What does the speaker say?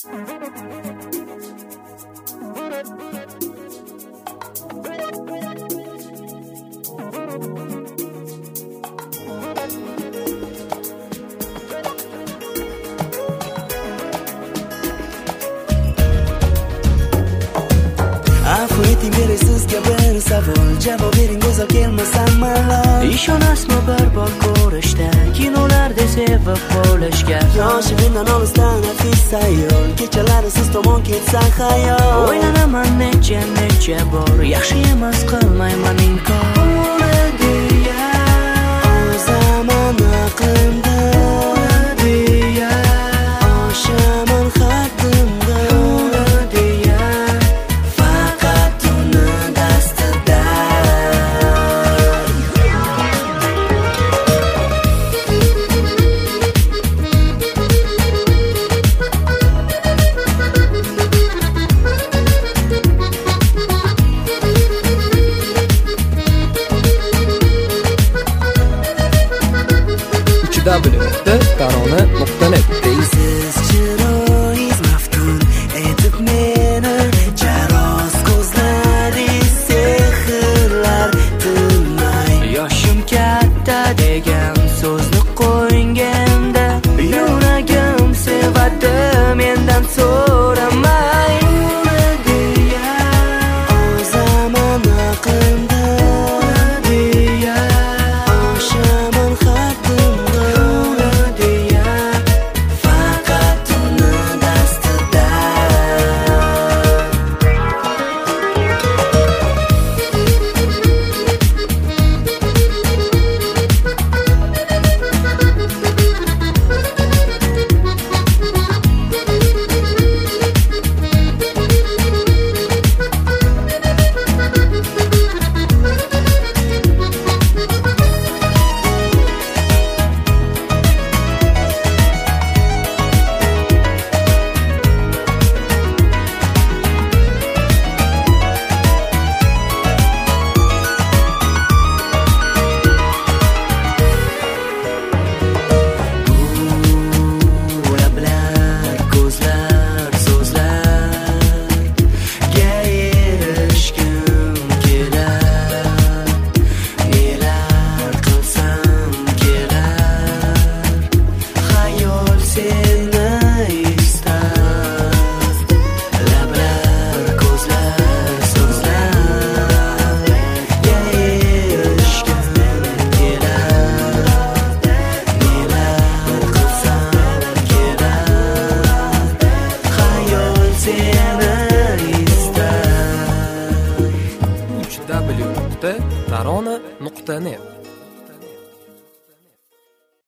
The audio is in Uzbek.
Eting beri sizga bir savol, javob bering go'zal kelmasam malol. Ishonasizmi bir bor ko'rishda, kinolarda sevib qolishga. Yoshi mendan olisdan nafis ayol, kechalari siz tomon ketsa xayol. O'ylanaman necha bor, yaxshi emas qilmayman inkor. Zaman aqlimda oshaman xatimda. www.tarona.net Deysiz chiroyingiz maftun etib meni, jaroz ko'zlaringiz sehrlar tinmay. Yoshim katta degan so'zni qo'yganda, yuragim sevadi mendan so'ramay. Zaman aqlimda oshaman xatimda. Faqat uni dastida. www.tarona.net